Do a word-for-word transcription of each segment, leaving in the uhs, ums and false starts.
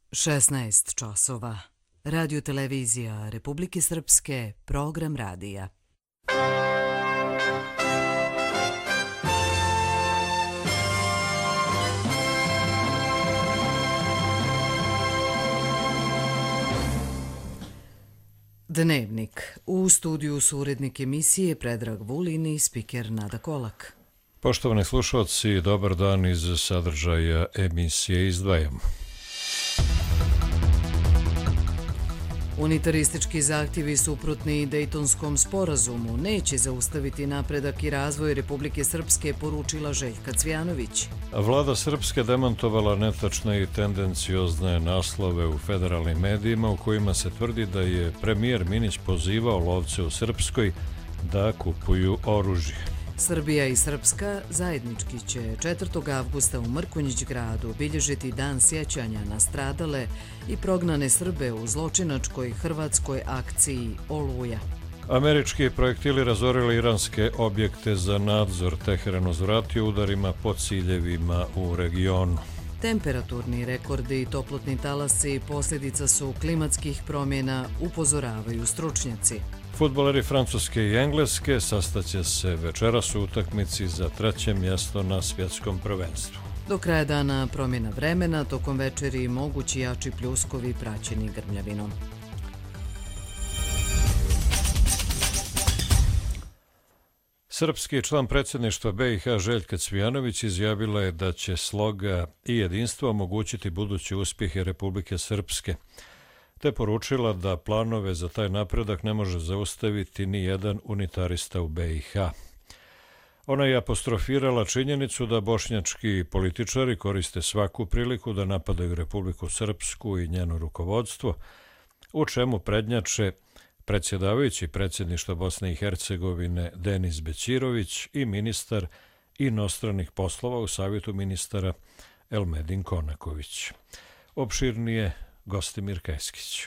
šesnaest časova. Radio televizija Republike Srpske, program radija. Dnevnik. U studiju su urednik emisije Predrag Vulin i spiker Nada Kolak. Poštovani slušalci, dobar dan iz sadržaja emisije izdvajamo. Unitaristički zahtjevi suprotni Dejtonskom sporazumu neće zaustaviti napredak i razvoj Republike Srpske, poručila Željka Cvijanović. Vlada Srpske demantovala netačne i tendenciozne naslove u federalnim medijima u kojima se tvrdi da je premijer Minić pozivao lovce u Srpskoj da kupuju oružje. Srbija i Srpska zajednički će četvrtog avgusta u Mrkonjić gradu obilježiti dan sjećanja na stradale i prognane Srbe u zločinačkoj hrvatskoj akciji Oluja. Američki projektili razorili iranske objekte za nadzor. Teheran uzvratio udarima po ciljevima u regionu. Temperaturni rekordi i toplotni talasi posljedica su klimatskih promjena, upozoravaju stručnjaci. Fudbaleri Francuske i Engleske sastaće se večeras u utakmici za treće mjesto na svjetskom prvenstvu. Do kraja dana promjena vremena, tokom večeri mogući jači pljuskovi praćeni grmljavinom. Srpski član predsjedništva B i H Željka Cvijanović izjavila je da će sloga i jedinstvo omogućiti budući uspjehe Republike Srpske, te poručila da planove za taj napredak ne može zaustaviti ni jedan unitarista u B i H. Ona je apostrofirala činjenicu da bošnjački političari koriste svaku priliku da napadaju Republiku Srpsku i njeno rukovodstvo, u čemu prednjače predsjedavajući predsjedništva Bosne i Hercegovine Denis Bećirović i ministar inostranih poslova u Savjetu ministara Elmedin Konaković. Opširnije Gostimir Keskić.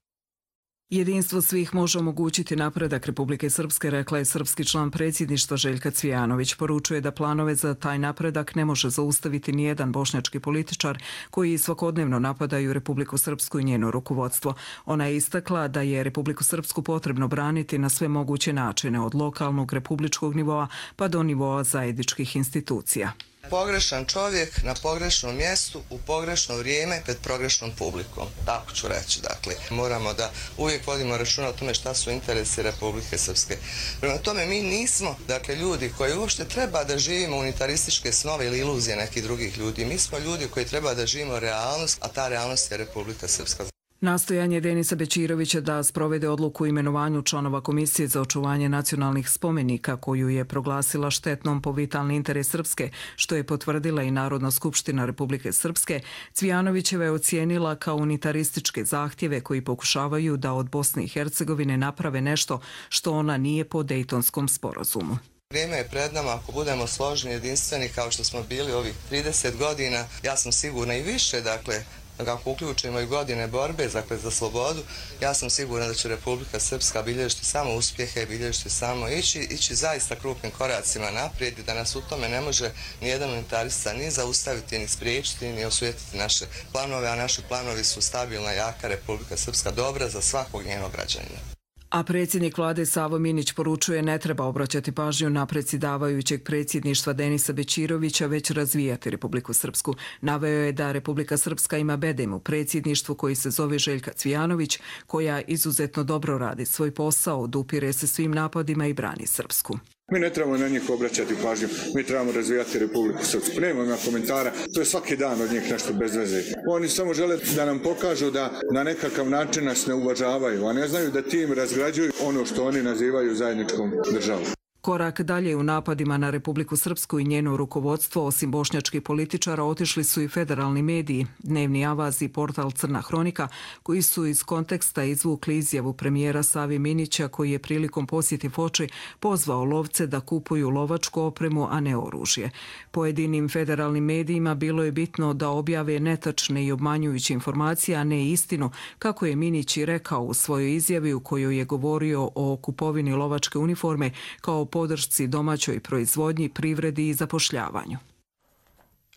Jedinstvo svih može omogućiti napredak Republike Srpske, rekla je srpski član predsjedništva Željka Cvijanović. Poručuje da planove za taj napredak ne može zaustaviti nijedan bošnjački političar koji svakodnevno napadaju Republiku Srpsku i njeno rukovodstvo. Ona je istakla da je Republiku Srpsku potrebno braniti na sve moguće načine, od lokalnog republičkog nivoa pa do nivoa zajedničkih institucija. Pogrešan čovjek na pogrešnom mjestu u pogrešno vrijeme pred pogrešnom publikom. Tako ću reći. Dakle, moramo da uvijek vodimo računa o tome šta su interesi Republike Srpske. Prema tome, mi nismo dakle, ljudi koji uopšte treba da živimo unitarističke snove ili iluzije nekih drugih ljudi. Mi smo ljudi koji treba da živimo realnost, a ta realnost je Republika Srpska. Nastojanje Denisa Bećirovića da sprovede odluku o imenovanju članova Komisije za očuvanje nacionalnih spomenika, koju je proglasila štetnom po vitalni interes Srpske, što je potvrdila i Narodna skupština Republike Srpske, Cvijanovićeva je ocijenila kao unitarističke zahtjeve koji pokušavaju da od Bosne i Hercegovine naprave nešto što ona nije po Dejtonskom sporazumu. Vrijeme je pred nama, ako budemo složni, jedinstveni kao što smo bili ovih trideset godina, ja sam sigurna i više, dakle, kako uključimo i godine borbe dakle, za slobodu, ja sam siguran da će Republika Srpska bilježiti samo uspjehe, bilježiti samo ići, ići zaista krupnim koracima naprijed i da nas u tome ne može ni jedan unitarista ni zaustaviti, ni spriječiti, ni osvijetiti naše planove, a naši planovi su stabilna, jaka Republika Srpska, dobra za svakog njenog građanina. A predsjednik vlade Savo Minić poručuje ne treba obraćati pažnju na predsjedavajućeg predsjedništva Denisa Bećirovića, već razvijati Republiku Srpsku. Naveo je da Republika Srpska ima bedem u predsjedništvu koji se zove Željka Cvijanović, koja izuzetno dobro radi svoj posao, odupire se svim napadima i brani Srpsku. Mi ne trebamo na njih obraćati pažnju, mi trebamo razvijati Republiku Srpsku. Nema ima komentara, to je svaki dan od njih nešto bez veze. Oni samo žele da nam pokažu da na nekakav način nas ne uvažavaju, a ne znaju da tim razgrađuju ono što oni nazivaju zajedničkom državom. Korak dalje u napadima na Republiku Srpsku i njeno rukovodstvo, osim bošnjačkih političara, otišli su i federalni mediji, Dnevni avaz i portal Crna hronika, koji su iz konteksta izvukli izjavu premijera Savi Minića, koji je prilikom posjeti Foči pozvao lovce da kupuju lovačku opremu, a ne oružje. Pojedinim federalnim medijima bilo je bitno da objave netačne i obmanjujuće informacije, a ne istinu, kako je Minić i rekao u svojoj izjavi u kojoj je govorio o kupovini lovačke uniforme kao podršci domaćoj proizvodnji, privredi i zapošljavanju.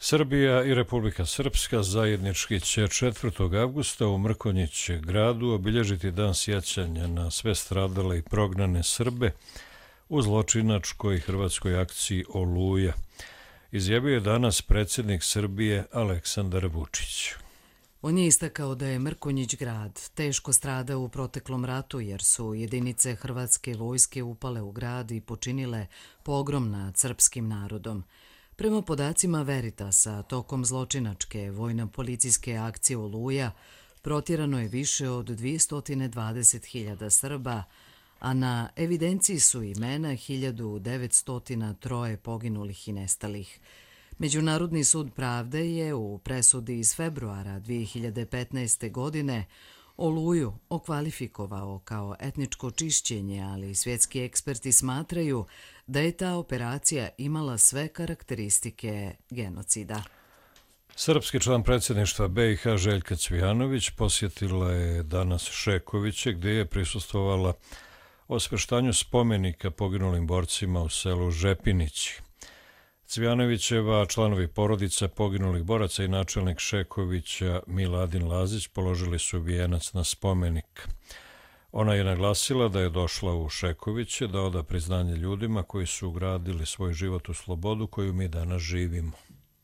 Srbija i Republika Srpska zajednički će četvrtog avgusta u Mrkonjić gradu obilježiti dan sjećanja na sve stradale i prognane Srbe u zločinačkoj hrvatskoj akciji Oluja, izjavio je danas predsjednik Srbije Aleksandar Vučić. On je istakao da je Mrkonjić grad teško stradao u proteklom ratu jer su jedinice hrvatske vojske upale u grad i počinile pogrom nad srpskim narodom. Prema podacima Veritasa, tokom zločinačke vojno-policijske akcije Oluja protjerano je više od dvjesto dvadeset hiljada Srba, a na evidenciji su imena hiljadu devetsto tri poginulih i nestalih. Međunarodni sud pravde je u presudi iz februara dvije hiljade petnaeste. godine Oluju okvalifikovao kao etničko čišćenje, ali svjetski eksperti smatraju da je ta operacija imala sve karakteristike genocida. Srpski član predsjedništva be i ha Željka Cvijanović posjetila je danas Šekoviće, gdje je prisustvovala osveštanju spomenika poginulim borcima u selu Žepinići. Cvijanovićeva, članovi porodica poginulih boraca i načelnik Šekovića Miladin Lazić položili su vijenac na spomenik. Ona je naglasila da je došla u Šekoviće da oda priznanje ljudima koji su ugradili svoj život u slobodu koju mi danas živimo.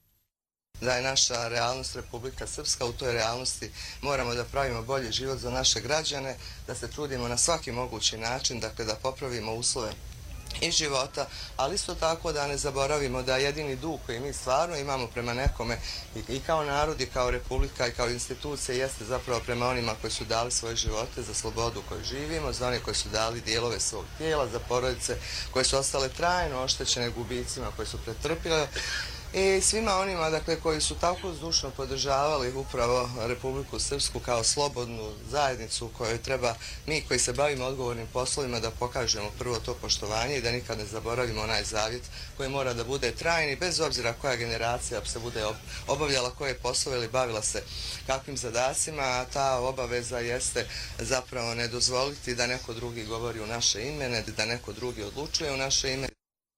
Da je naša realnost Republika Srpska, u toj realnosti moramo da pravimo bolji život za naše građane, da se trudimo na svaki mogući način, dakle da popravimo uslove i života, ali isto tako da ne zaboravimo da jedini dug koji mi stvarno imamo prema nekome i kao narod i kao republika i kao institucije jeste zapravo prema onima koji su dali svoje živote za slobodu koju živimo, za one koji su dali dijelove svog tijela, za porodice koje su ostale trajno oštećene gubicima koje su pretrpile i svima onima dakle, koji su tako zdušno podržavali upravo Republiku Srpsku kao slobodnu zajednicu u kojoj treba mi koji se bavimo odgovornim poslovima da pokažemo prvo to poštovanje i da nikad ne zaboravimo onaj zavjet koji mora da bude trajni bez obzira koja generacija se bude obavljala koje poslove ili bavila se kakvim zadacima, a ta obaveza jeste zapravo ne dozvoliti da neko drugi govori u naše ime, da neko drugi odlučuje u naše ime.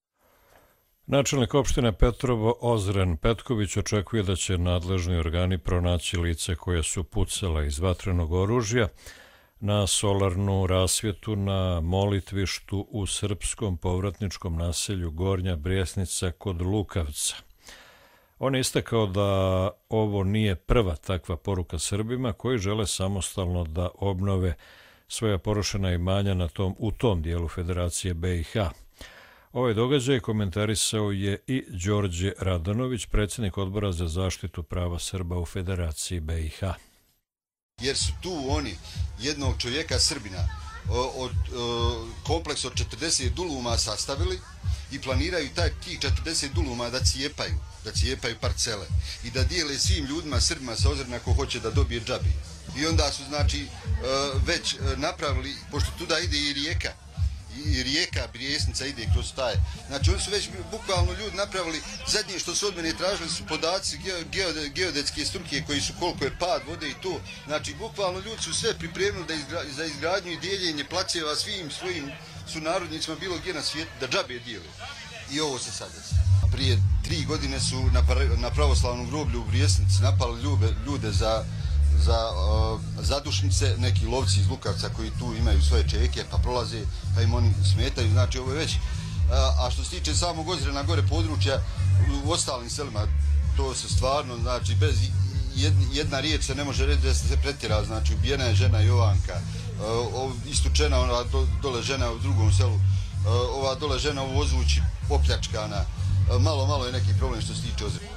Načelnik opštine Petrovo Ozren Petković očekuje da će nadležni organi pronaći lice koje su pucala iz vatrenog oružja na solarnu rasvjetu na molitvištu u srpskom povratničkom naselju Gornja Brijesnica kod Lukavca. On je istakao da ovo nije prva takva poruka Srbima koji žele samostalno da obnove svoja porušena imanja na tom, u tom dijelu Federacije be i ha. Ovaj događaj komentarisao je i Đorđe Radanović, predsjednik odbora za zaštitu prava Srba u Federaciji be i ha. Jer su tu oni jednog čovjeka Srbina od kompleks od četrdeset duluma sastavili i planiraju taj tih četrdeset duluma da cijepaju, da cijepaju parcele i da dijele svim ljudima Srbima sa Ozrena ko hoće da dobije džabi. I onda su znači već napravili, pošto tuda ide i rijeka, i rijeka Brijesnica ide kroz taj. Znači oni su već bukvalno ljudi napravili, zadnje što su od mene tražili su podaci geodetske struke koji su koliko je pad vode i to. Znači bukvalno ljudi su sve pripremili da izgra, za izgradnju i dijeljenje placeva svim svojim sunarodnicima bilo gdje na svijetu da džabe dijeli. I ovo se sad desi. Prije tri godine su na, na pravoslavnom groblju u Brijesnici napali ljude, ljude za za uh, zadušnice, neki lovci iz Lukavca koji tu imaju svoje čeke pa prolaze, pa im oni smetaju, znači ovo je već. Uh, a što se tiče samog Ozrena gore područja, u ostalim selima, to se stvarno, znači bez jedna, jedna riječ se ne može reći da se pretjera, znači ubijena je žena Jovanka, uh, istučena ona do, dole žena u drugom selu, uh, ova dole žena u Ozvući popljačkana, uh, malo, malo je neki problem što se tiče Ozrena.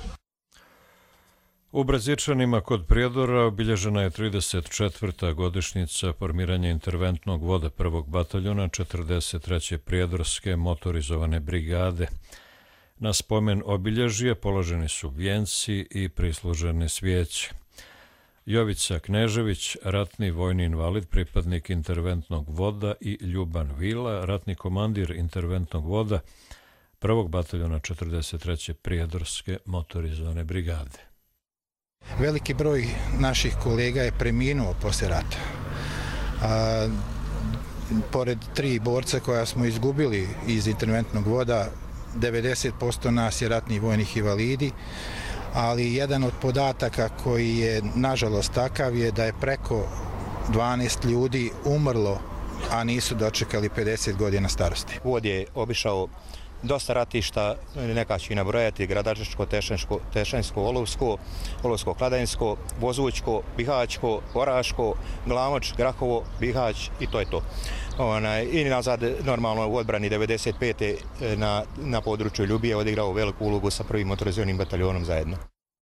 U Brazičanima kod Prijedora obilježena je trideset četvrta godišnjica formiranja interventnog voda prvog bataljona četrdeset treće Prijedorske motorizovane brigade. Na spomen obilježje položeni su vijenci i prislužene svijeće. Jovica Knežević, ratni vojni invalid, pripadnik interventnog voda i Ljuban Vila, ratni komandir interventnog voda prvog bataljona četrdeset treće Prijedorske motorizovane brigade. Veliki broj naših kolega je preminuo poslije rata. A, pored tri borca koja smo izgubili iz interventnog voda, devedeset posto nas je ratnih vojnih invalidi ali jedan od podataka koji je nažalost takav je da je preko dvanaest ljudi umrlo, a nisu dočekali pedeset godina starosti. Vod je obišao dosta ratišta, neka ću i nabrojati: Gradačko, Tešansko, Tešansko, Olovsko, Olovsko, Kladanjsko, Vozućko, Bihaćko, Oraško, Glamoč, Grahovo, Bihać i to je to. Ona, i nazad normalno u odbrani devedeset pete na, na području Ljubije odigrao veliku ulogu sa prvim motorizovanim bataljonom zajedno.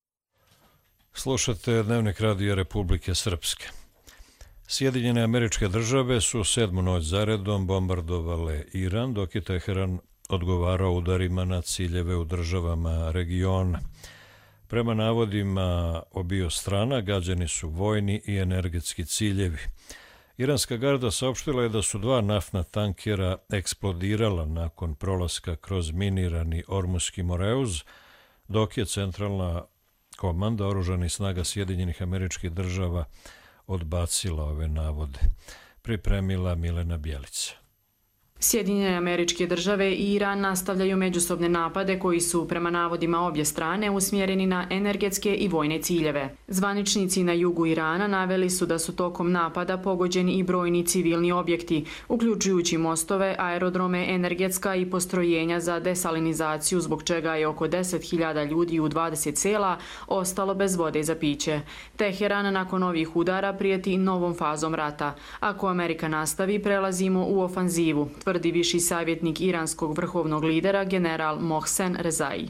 Slušate Dnevnik radija Republike Srpske. Sjedinjene Američke Države su sedmu noć zaredom bombardovale Iran, dok je Teheran odgovarao udarima na ciljeve u državama regiona. Prema navodima obiju strana gađani su vojni i energetski ciljevi. Iranska garda saopštila je da su dva naftna tankera eksplodirala nakon prolaska kroz minirani Ormuski Moreuz, dok je centralna komanda oružanih snaga Sjedinjenih Američkih Država odbacila ove navode. Pripremila Milena Bjelica. Sjedinjene Američke Države i Iran nastavljaju međusobne napade koji su, prema navodima obje strane, usmjereni na energetske i vojne ciljeve. Zvaničnici na jugu Irana naveli su da su tokom napada pogođeni i brojni civilni objekti, uključujući mostove, aerodrome, energetska i postrojenja za desalinizaciju, zbog čega je oko deset hiljada ljudi u dvadeset sela ostalo bez vode za piće. Teheran nakon ovih udara prijeti novom fazom rata. Ako Amerika nastavi, prelazimo u ofanzivu, tvrdi viši savjetnik iranskog vrhovnog lidera general Mohsen Rezai.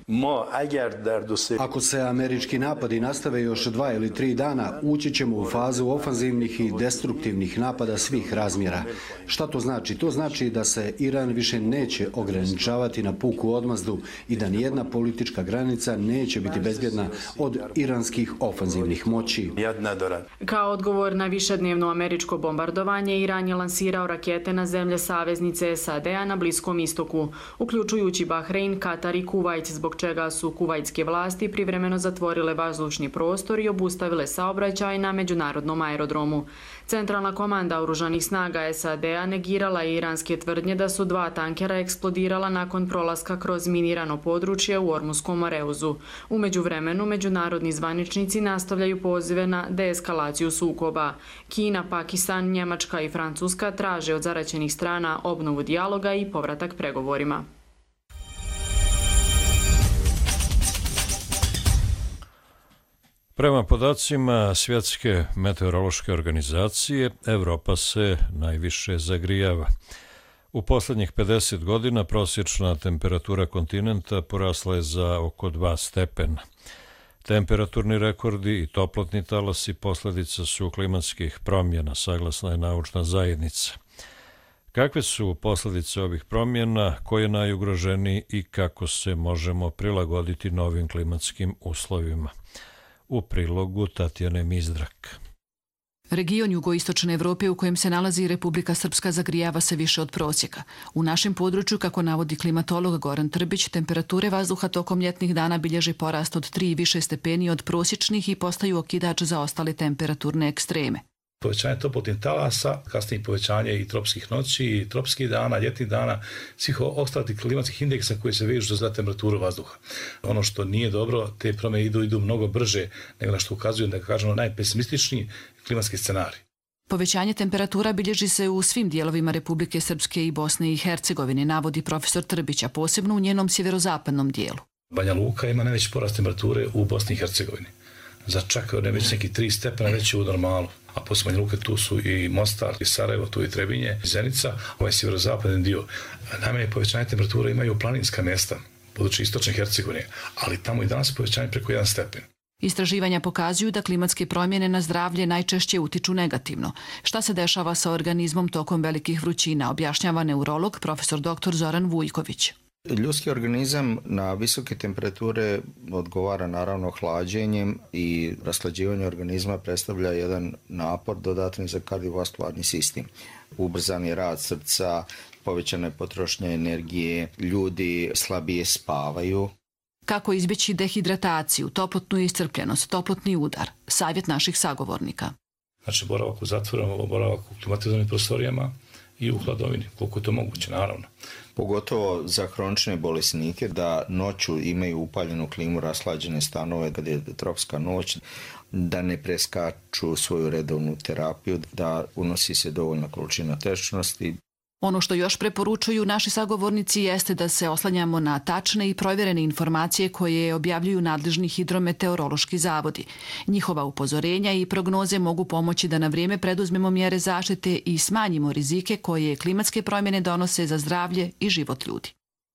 Ako se američki napadi nastave još dva ili tri dana, ući ćemo u fazu ofanzivnih i destruktivnih napada svih razmjera. Šta to znači? To znači da se Iran više neće ograničavati na puku odmazdu i da nijedna politička granica neće biti bezbjedna od iranskih ofanzivnih moći. Kao odgovor na višednevno američko bombardovanje, Iran je lansirao rakete na zemlje saveznice S A D-a na Bliskom istoku, uključujući Bahrein, Katar i Kuvajt, zbog čega su kuvajtske vlasti privremeno zatvorile vazdušni prostor i obustavile saobraćaj na međunarodnom aerodromu. Centralna komanda oružanih snaga S A D-a negirala je iranske tvrdnje da su dva tankera eksplodirala nakon prolaska kroz minirano područje u Ormuskom Moreuzu. U međuvremenu, međunarodni zvaničnici nastavljaju pozive na deeskalaciju sukoba. Kina, Pakistan, Njemačka i Francuska traže od zaraćenih strana obnovu dijaloga i povratak pregovorima. Prema podacima Svjetske meteorološke organizacije, Evropa se najviše zagrijava. U posljednjih pedeset godina prosječna temperatura kontinenta porasla je za oko dva stepena. Temperaturni rekordi i toplotni talasi posljedica su klimatskih promjena, saglasna je naučna zajednica. Kakve su posljedice ovih promjena, ko je najugroženiji i kako se možemo prilagoditi novim klimatskim uslovima? U prilogu Tatjane Mizdrak. Region jugoistočne Evrope u kojem se nalazi Republika Srpska zagrijava se više od prosjeka. U našem području, kako navodi klimatolog Goran Trbić, temperature vazduha tokom ljetnih dana bilježi porast od tri i više stepeni od prosječnih i postaju okidač za ostale temperaturne ekstreme. Povećanje toplotnih talasa, kasnije povećanje i tropskih noći, i tropskih dana, ljetnih dana, svih ostalih klimatskih indeksa koji se vežu za temperaturu vazduha. Ono što nije dobro, te promjene idu, idu mnogo brže nego na što ukazuju, da kažemo, najpesimističniji klimatski scenarij. Povećanje temperatura bilježi se u svim dijelovima Republike Srpske i Bosne i Hercegovine, navodi profesor Trbić, a posebno u njenom sjeverozapadnom dijelu. Banja Luka ima najveći porast temperature u Bosni i Hercegovini. Za čak već neki tri stepena veći u normalu. A poslije Banja Luke tu su i Mostar, i Sarajevo, tu i Trebinje, i Zenica, ovaj sjeverozapadni dio. Najmanje povećanje temperature imaju planinska mjesta, područje istočne Hercegovine, ali tamo i danas povećanje preko jedan stepen. Istraživanja pokazuju da klimatske promjene na zdravlje najčešće utiču negativno. Šta se dešava sa organizmom tokom velikih vrućina, objašnjava neurolog profesor doktor Zoran Vujković. Ljudski organizam na visoke temperature odgovara naravno hlađenjem i rashlađivanje organizma predstavlja jedan napor dodatni za kardiovaskularni sistem. Ubrzani rad srca, povećana potrošnja energije, ljudi slabije spavaju. Kako izbjeći dehidrataciju, toplotnu iscrpljenost, toplotni udar? Savjet naših sagovornika. Znači, boravak u zatvorenom, boravak u klimatizovanim prostorijama i u hladovini, koliko je to moguće, naravno. Pogotovo za hronične bolesnike da noću imaju upaljenu klimu, rashlađene stanove kad je tropska noć, da ne preskaču svoju redovnu terapiju, da unosi se dovoljna količina tečnosti. Ono što još preporučuju naši sagovornici jeste da se oslanjamo na tačne i provjerene informacije koje objavljuju nadležni hidrometeorološki zavodi. Njihova upozorenja i prognoze mogu pomoći da na vrijeme preduzmemo mjere zaštite i smanjimo rizike koje klimatske promjene donose za zdravlje i život ljudi.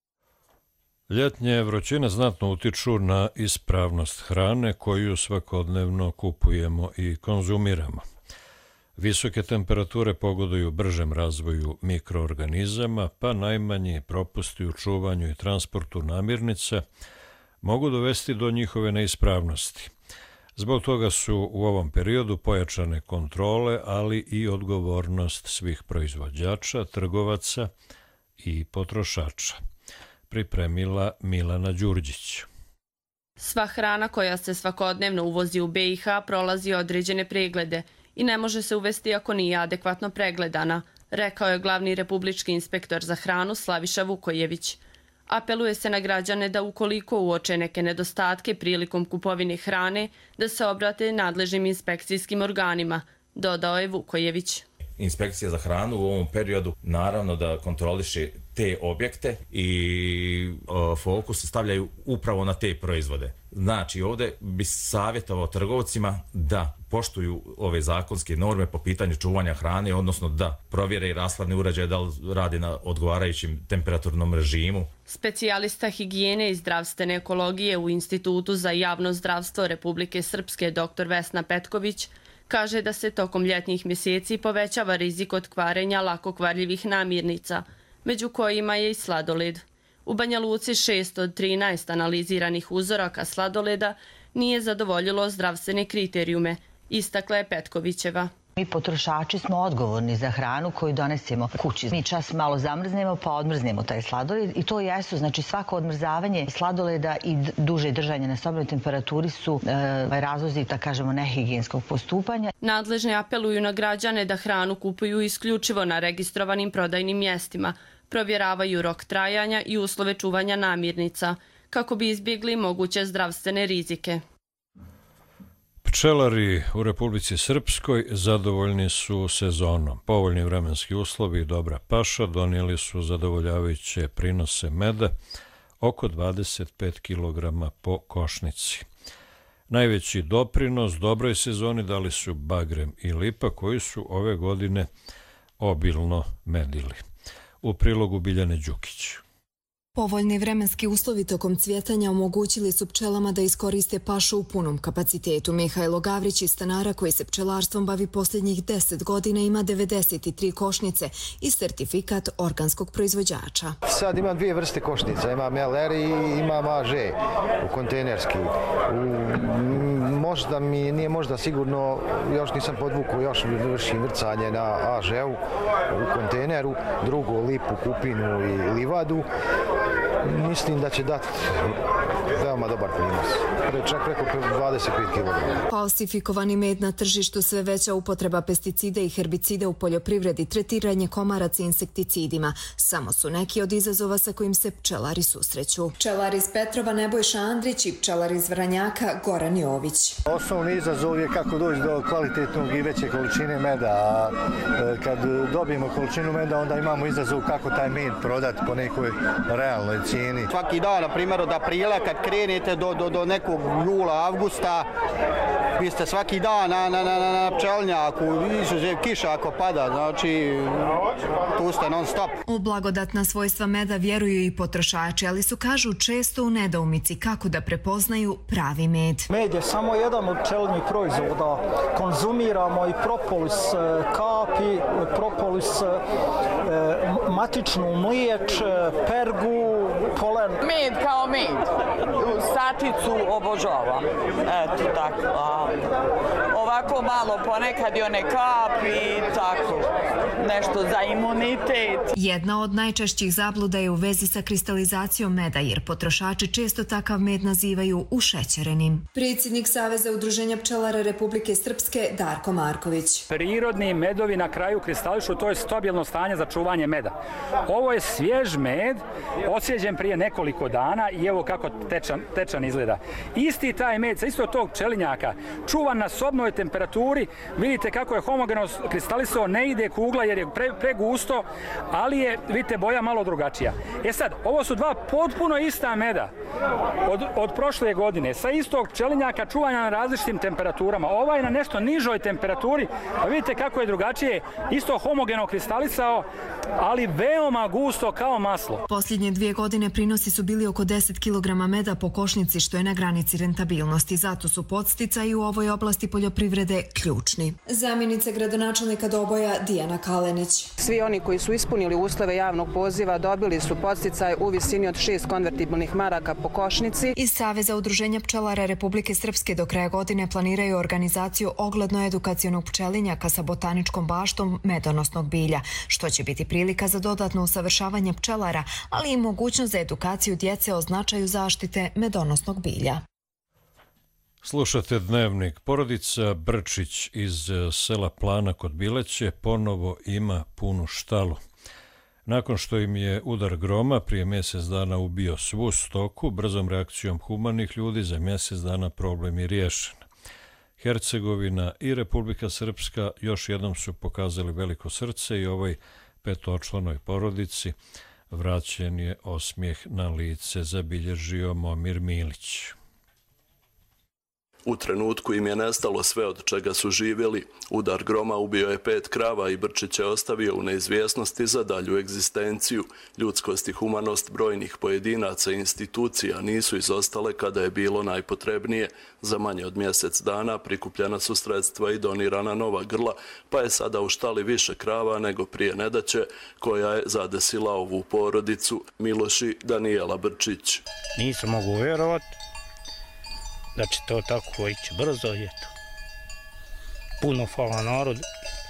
Ljetnje vrućine znatno utiču na ispravnost hrane koju svakodnevno kupujemo i konzumiramo. Visoke temperature pogoduju bržem razvoju mikroorganizama, pa najmanji propusti u čuvanju i transportu namirnica mogu dovesti do njihove neispravnosti. Zbog toga su u ovom periodu pojačane kontrole, ali i odgovornost svih proizvođača, trgovaca i potrošača. Pripremila Milana Đurđić. Sva hrana koja se svakodnevno uvozi u B i H prolazi određene preglede i ne može se uvesti ako nije adekvatno pregledana, rekao je glavni republički inspektor za hranu Slaviša Vukojević. Apeluje se na građane da ukoliko uoče neke nedostatke prilikom kupovine hrane, da se obrate nadležnim inspekcijskim organima, dodao je Vukojević. Inspekcija za hranu u ovom periodu naravno da kontroliše te objekte i o, fokus stavljaju upravo na te proizvode. Znači ovdje bi savjetovao trgovcima da poštuju ove zakonske norme po pitanju čuvanja hrane, odnosno da provjere i rashladne uređaje da li radi na odgovarajućem temperaturnom režimu. Specijalista higijene i zdravstvene ekologije u Institutu za javno zdravstvo Republike Srpske dr Vesna Petković kaže da se tokom ljetnjih mjeseci povećava rizik od kvarenja lako kvarljivih namirnica, među kojima je i sladoled. U Banja Luci šest od trinaest analiziranih uzoraka sladoleda nije zadovoljilo zdravstvene kriterijume, istakla je Petkovićeva. Mi potrošači smo odgovorni za hranu koju donesemo kući. Mi čas malo zamrznemo pa odmrznemo taj sladoled i to jesu, znači svako odmrzavanje sladoleda i duže držanje na sobnoj temperaturi su e, razlozi, da kažemo, nehigijenskog postupanja. Nadležni apeluju na građane da hranu kupuju isključivo na registrovanim prodajnim mjestima, provjeravaju rok trajanja i uslove čuvanja namirnica, kako bi izbjegli moguće zdravstvene rizike. Pčelari u Republici Srpskoj zadovoljni su sezonom. Povoljni vremenski uslovi i dobra paša donijeli su zadovoljavajuće prinose meda, oko dvadeset pet kilograma po košnici. Najveći doprinos dobroj sezoni dali su bagrem i lipa, koji su ove godine obilno medili. U prilogu Biljane Đukić. Povoljni vremenski uslovi tokom cvjetanja omogućili su pčelama da iskoriste pašu u punom kapacitetu. Mihajlo Gavrić iz stanara koji se pčelarstvom bavi posljednjih deset godina ima devedeset tri košnice i sertifikat organskog proizvođača. Sad imam dvije vrste košnica, imam L R i imam A Ž u kontejnerski. Možda mi nije možda sigurno, još nisam podvukao, još vršim vrcanje na A Ž-u u kontejneru, drugu lipu, kupinu i livadu. Mislim da će dati veoma dobar prinos. Čak preko dvadeset pet kilograma. Falsifikovani med na tržištu, sve veća upotreba pesticida i herbicida u poljoprivredi, tretiranje komaraca insekticidima. Samo su neki od izazova sa kojim se pčelari susreću. Pčelar iz Petrova Nebojša Andrić i pčelar iz Vranjaka Goran Jović. Osnovni izazov je kako doći do kvalitetnog i veće količine meda. A kad dobijemo količinu meda, onda imamo izazov kako taj med prodati po nekoj realnoj cijeni. Svaki dan, na primjer, od aprila kad krenete do, do, do nekog jula, avgusta, vi ste svaki dan na, na, na, na pčelnjaku, izuzev kiša ako pada, znači tu ste non stop. U blagodatna svojstva meda vjeruju i potrošači, ali su, kažu, često u nedoumici kako da prepoznaju pravi med. Med je samo jedan od pčelinjih proizvoda. Konzumiramo i propolis kapi, propolis matičnu mliječ, pergu, polen Med kao med. Sačicu obožavam. Eto tako. A ovako malo ponekad i one kapi, tako. Nešto za imunitet. Jedna od najčešćih zabluda je u vezi sa kristalizacijom meda, jer potrošači često takav med nazivaju ušećerenim. Predsjednik Saveza udruženja pčelara Republike Srpske Darko Marković. Prirodni medovi na kraju kristališu, to je stabilno stanje za čuvanje meda. Ovo je svjež med, osjeđen prije nekoliko dana i evo kako tečan, tečan izgleda. Isti taj med sa istog tog pčelinjaka, čuvan na sobnoj temperaturi, vidite kako je homogeno kristalisao, ne ide kugla jer je pre, pregusto, ali je, vidite, boja malo drugačija. E sad, ovo su dva potpuno ista meda od, od prošle godine, sa istog pčelinjaka čuvanja na različitim temperaturama. Ova je na nešto nižoj temperaturi, a vidite kako je drugačije, isto homogeno kristalisao, ali veoma gusto kao maslo. Posljednje dvije godine prinosi su bili oko deset kilograma meda po košnici, što je na granici rentabilnosti. Zato su podsticaji u ovoj oblasti poljoprivrede ključni. Zamjenica gradonačelnika Doboja Dijana Kalenić. Svi oni koji su ispunili uslove javnog poziva dobili su podsticaj u visini od šest konvertibilnih maraka po košnici. Iz Saveza udruženja pčelara Republike Srpske do kraja godine planiraju organizaciju ogledno-edukacionog pčelinjaka sa botaničkom baštom medonosnog bilja, što će biti prilika za dodatno usavršavanje pčelara, ali i mogućnost za edukaciju djece o značaju zaštite medonosnog bilja. Slušate Dnevnik. Porodica Brčić iz sela Plana kod Bileće ponovo ima punu štalu. Nakon što im je udar groma prije mjesec dana ubio svu stoku, brzom reakcijom humanih ljudi za mjesec dana problem je riješen. Hercegovina i Republika Srpska još jednom su pokazali veliko srce i ovoj petočlanoj porodici vraćen je osmijeh na lice, zabilježio Momir Milić. U trenutku im je nestalo sve od čega su živjeli. Udar groma ubio je pet krava i Brčić je ostavio u neizvjesnosti za dalju egzistenciju. Ljudskost i humanost brojnih pojedinaca i institucija nisu izostale kada je bilo najpotrebnije. Za manje od mjesec dana prikupljena su sredstva i donirana nova grla, pa je sada u štali više krava nego prije nedaće koja je zadesila ovu porodicu. Miloši Danijela Brčić. Nisam mogu vjerovati da će to tako ići brzo i eto. Puno hvala narodu.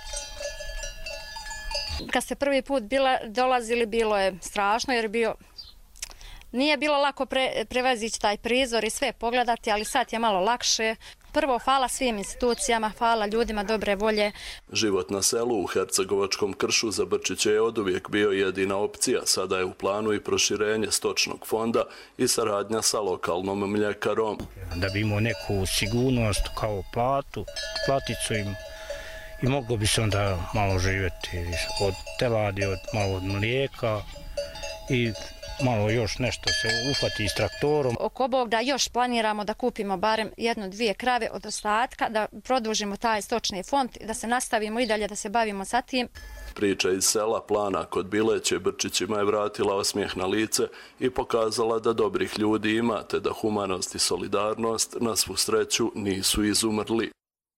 Kad ste prvi put bila, dolazili, bilo je strašno jer bio, nije bilo lako pre, prevazići taj prizor i sve pogledati, ali sad je malo lakše. Prvo, hvala svim institucijama, hvala ljudima dobre volje. Život na selu u Hercegovačkom kršu za Brčića je oduvijek bio jedina opcija. Sada je u planu i proširenje stočnog fonda i saradnja sa lokalnom mljekarom. Da bi imao neku sigurnost kao platu, platicu im i moglo bi se onda malo živjeti od teladi, od malo od mlijeka i malo još nešto se uhvati s traktorom. Oko Bog da još planiramo da kupimo barem jednu, dvije krave od ostatka, da produžimo taj stočni fond i da se nastavimo i dalje da se bavimo sa tim. Priča iz sela Plana kod Bileće Brčićima je vratila osmijeh na lice i pokazala da dobrih ljudi ima, te da humanost i solidarnost na svu sreću nisu izumrli.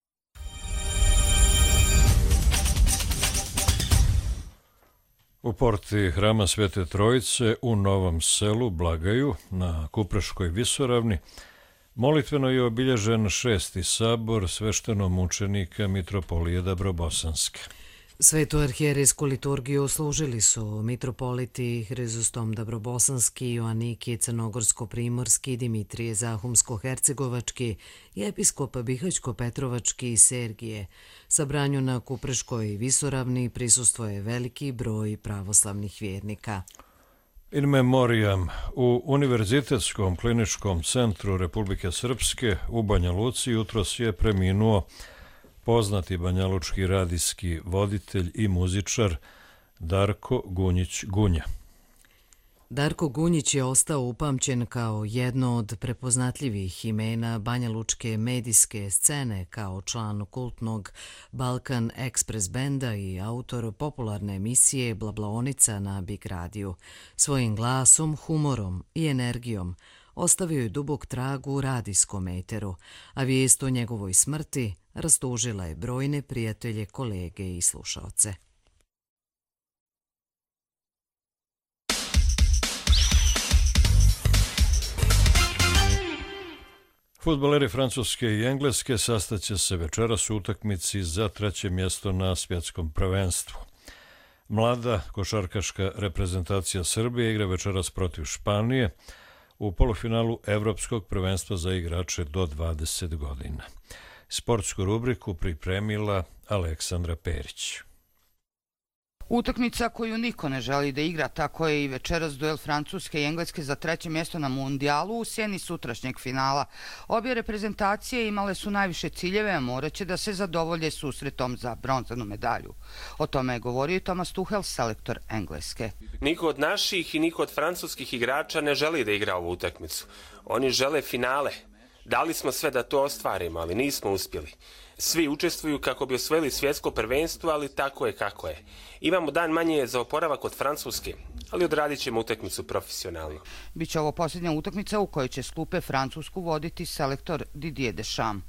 U porti Hrama Svete Trojice u Novom Selu Blagaju na Kupreškoj visoravni molitveno je obilježen šesti sabor sveštenomučenika Mitropolije Dabrobosanske. Svetu arhijerejsku liturgiju služili su mitropoliti Hrizostom Dabrobosanski, Joaniki Crnogorsko-Primorski, Dimitrije Zahumsko-Hercegovački i episkop Bihać-Petrovački i Sergije. Sabranju na Kupreškoj visoravni prisustvuje veliki broj pravoslavnih vjernika. In memoriam u Univerzitetskom kliničkom centru Republike Srpske u Banja Luci jutros je preminuo poznati banjalučki radijski voditelj i muzičar Darko Gunjić-Gunja. Darko Gunjić je ostao upamćen kao jedno od prepoznatljivih imena banjalučke medijske scene, kao član kultnog Balkan Express benda i autor popularne emisije Blablaonica na Big radiju. Svojim glasom, humorom i energijom ostavio je dubok trag u radijskom eteru, a vijest o njegovoj smrti rastužila je brojne prijatelje, kolege i slušaoce. Fudbaleri Francuske i Engleske sastaće se večeras u utakmici za treće mjesto na svjetskom prvenstvu. Mlada košarkaška reprezentacija Srbije igra večeras protiv Španije u polufinalu Evropskog prvenstva za igrače do dvadeset godina. Sportsku rubriku pripremila Aleksandra Perić. Utakmica koju niko ne želi da igra, tako je i večeras duel Francuske i Engleske za treće mjesto na mundijalu u sjeni sutrašnjeg finala. Obje reprezentacije imale su najviše ciljeve, a moraće da se zadovolje susretom za bronzanu medalju. O tome je govorio i Thomas Tuchel, selektor Engleske. Niko od naših i niko od francuskih igrača ne želi da igra ovu utakmicu. Oni žele finale. Dali smo sve da to ostvarimo, ali nismo uspjeli. Svi učestvuju kako bi osvojili svjetsko prvenstvo, ali tako je kako je. Imamo dan manje za oporavak od Francuske, ali odradit ćemo utakmicu profesionalno. Biće ovo posljednja utakmica u kojoj će s klupe Francusku voditi selektor Didier Deschamps.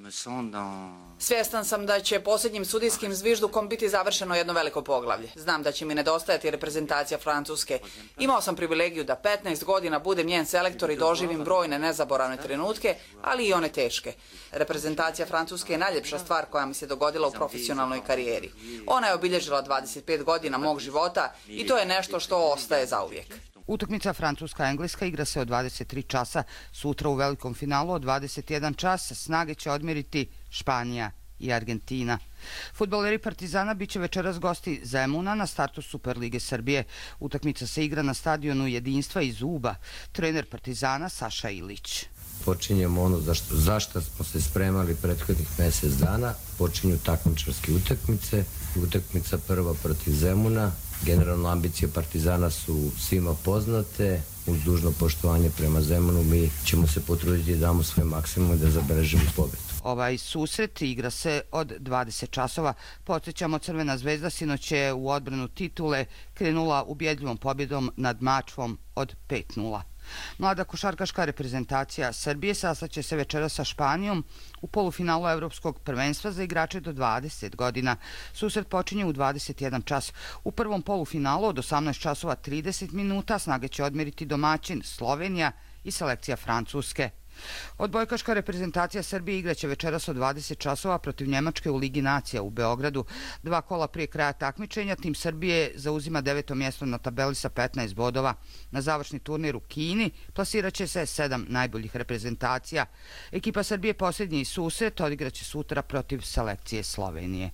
Svjestan sam da će posljednjim sudijskim zviždukom biti završeno jedno veliko poglavlje. Znam da će mi nedostajati reprezentacija Francuske. Imao sam privilegiju da petnaest godina budem njen selektor i doživim brojne nezaboravne trenutke, ali i one teške. Reprezentacija Francuske je najljepša stvar koja mi se dogodila u profesionalnoj karijeri. Ona je obilježila dvadeset pet godina mog života i to je nešto što ostaje zauvijek. Utakmica Francuska-Engleska igra se od dvadeset tri časa. Sutra u velikom finalu od dvadeset jedan čas snage će odmjeriti Španija i Argentina. Fudbaleri Partizana biće večeras gosti Zemuna na startu Superlige Srbije. Utakmica se igra na stadionu Jedinstva iz Uba. Trener Partizana Saša Ilić. Počinjemo ono zašto smo se spremali prethodnih mjesec dana. Počinju takmičarske utakmice. Utakmica prva protiv Zemuna. Generalno ambicije Partizana su svima poznate. Uz dužno poštovanje prema Zemunu mi ćemo se potruditi da damo svoj maksimum i da zabeležimo pobjedu. Ovaj susret igra se od dvadeset časova. Podsjećamo, Crvena zvezda sinoć je u odbranu titule krenula ubjedljivom pobjedom nad Mačvom od pet nula. Mlada košarkaška reprezentacija Srbije sastaće se večera sa Španijom u polufinalu Evropskog prvenstva za igrače do dvadeset godina. Susret počinje u dvadeset jedan čas. U prvom polufinalu od osamnaest časova trideset minuta snage će odmjeriti domaćin Slovenija i selekcija Francuske. Odbojkaška reprezentacija Srbije igraće večeras od dvadeset časova protiv Njemačke u Ligi nacija u Beogradu. Dva kola prije kraja takmičenja tim Srbije zauzima deveto mjesto na tabeli sa petnaest bodova. Na završni turnir u Kini plasiraće se sedam najboljih reprezentacija. Ekipa Srbije posljednji susret odigraće sutra protiv selekcije Slovenije.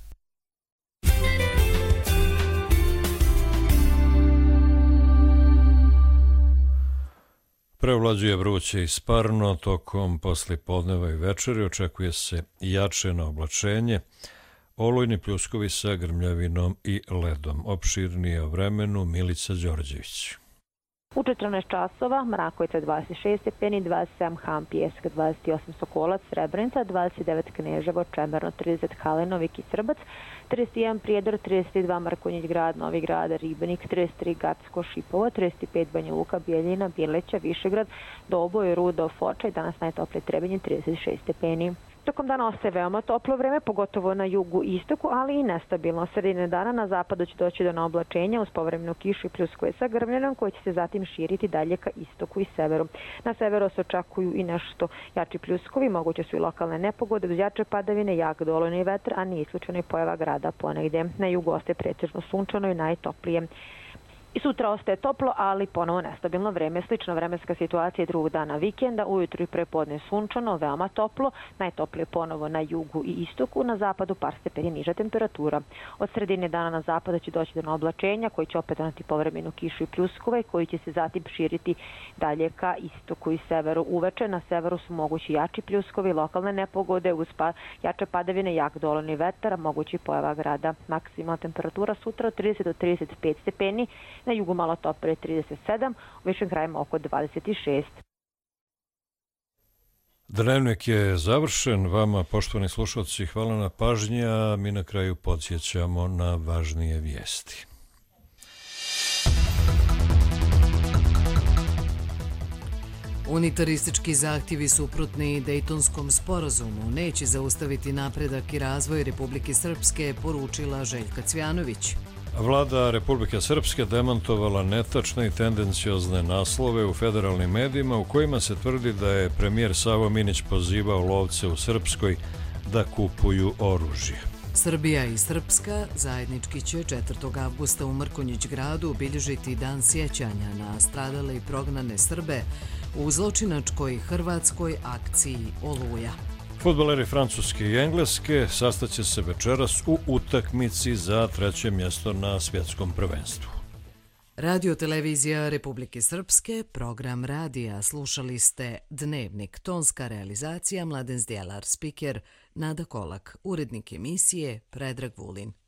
Prevlađuje vruće i sparno, tokom poslijepodneva i večeri očekuje se jačeno oblačenje, olujni pljuskovi sa grmljavinom i ledom. Opširnije o vremenu Milica Đorđević. U četrnaest časova Mrakovica dvadeset šest stepeni, dvadeset sedam Han, Pijeska, dvadeset osam Sokolac, Srebrenica, dvadeset devet Kneževo, Čemerno, trideset Halenovik i Srbac, trideset jedan Prijedor, trideset dva Mrkonjić Grad, Novi Grad, Ribenik, trideset tri Gacko, Šipovo, trideset pet Banja Luka, Bijeljina, Bileća, Višegrad, Doboj, Rudo, Foča i danas najtoplije Trebinje, trideset šest stepeni. Tokom dana ostaje veoma toplo vreme, pogotovo na jugu i istoku, ali i nestabilno. Sredine dana na zapadu će doći do naoblačenja uz povremenu kišu i pljuskove sa grmljanom koji će se zatim širiti dalje ka istoku i severu. Na severu se očekuju i nešto jači pljuskovi, moguće su i lokalne nepogode uz jače padavine, jak dolojni vetar, a nije isključeno i pojava grada ponegdje. Na jugu ostaje pretežno sunčano i najtoplije. I sutra ostaje toplo, ali ponovo nestabilno vreme. Slična vremenska situacija drugog dana vikenda, ujutru i prepodne sunčano, veoma toplo, najtoplije ponovo na jugu i istoku, na zapadu par stepeni niža temperatura. Od sredine dana na zapadu će doći do oblačenja koji će opet doneti povremenu kišu i pljuskove koji će se zatim širiti dalje ka istoku i severu. Uveče na severu su mogući jači pljuskovi, lokalne nepogode uz pa, jače padavine, jak doloni vetar, mogući pojava grada. Maksimalna temperatura sutra od trideset do trideset pet stepeni, na jugu malo toplije trideset sedam, u višim krajima oko dvadeset šest. Dnevnik je završen. Vama, poštovani slušalci, hvala na pažnji, a mi na kraju podsjećamo na važnije vijesti. Unitaristički zahtjevi suprotni Dejtonskom sporazumu neće zaustaviti napredak i razvoj Republike Srpske, poručila Željka Cvjanović. Vlada Republike Srpske demantovala netačne i tendenciozne naslove u federalnim medijima u kojima se tvrdi da je premijer Savo Minić pozivao lovce u Srpskoj da kupuju oružje. Srbija i Srpska zajednički će četvrtog avgusta u Mrkonjić gradu obilježiti dan sjećanja na stradale i prognane Srbe u zločinačkoj hrvatskoj akciji Oluja. Fudbaleri Francuske i Engleske sastaće se večeras u utakmici za treće mjesto na svjetskom prvenstvu. Radio televizija Republike Srpske, program radija, slušali ste Dnevnik, tonska realizacija Mladen Zdjelar, spiker Nada Kolak, urednik emisije Predrag Vulin.